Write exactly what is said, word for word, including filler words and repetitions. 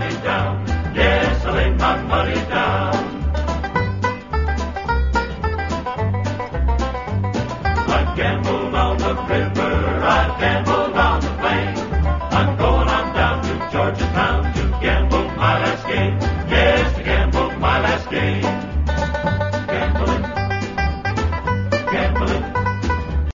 money down. Yes, I laid my money down. I gambled on the river, I gambled on the plain.